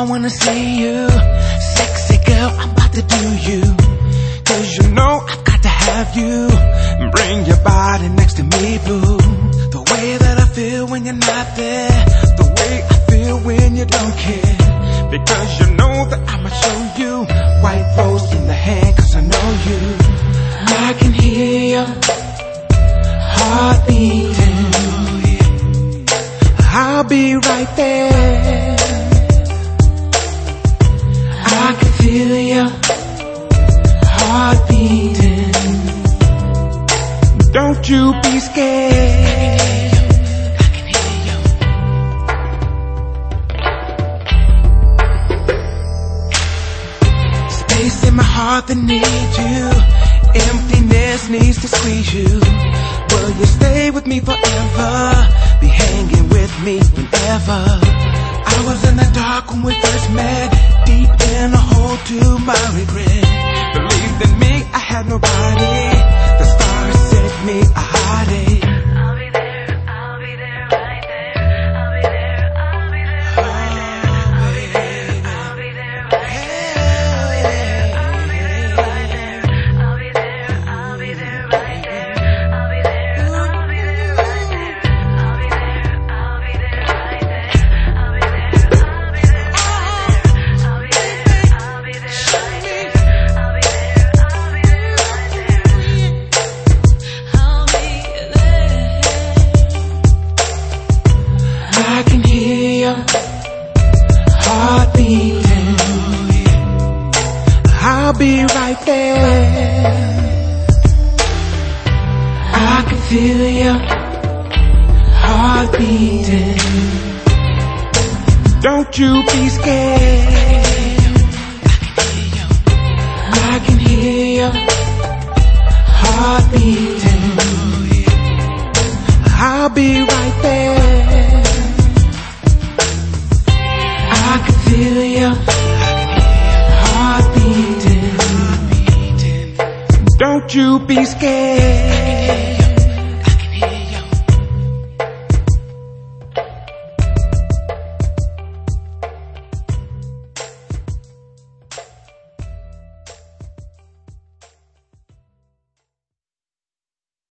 I wanna see you. Sexy girl, I'm about to do you. 'Cause you know I've got to have you. Bring your body next to me, boo. The way that I feel when you're not there. The way I feel when you don't care. Because you know that I'ma show you. White rose in the hand, 'cause I know you. I can hear your heart beating. I'll be right there. I can feel your heart beating. Don't you be scared. I can hear you. Space in my heart that needs you. Emptiness needs to squeeze you. Will you stay with me forever? Be hanging with me whenever. I was in the dark when we first met. Deep in a hole to my regret. Believed in me, I had nobody. The stars set me a hiding. I'll be there, I'll be there, right there. I'll be there, I'll be there, right there. I'll be there, I'll be there, right there. I'll be there, I'll be there, right there. I'll be there, I'll be there, right there. I'll be there, I'll be there, right there. I'll be there, I'll be there, right there. I'll be there, I'll be there, right there. I'll be there, I'll be there, right there. I'll be there. I can hear your heart beating. I'll be right there. I can feel your heart beating. Don't you be scared. I can hear your heart beating. I'll be right there. I can feel your heart beating. Don't you be scared.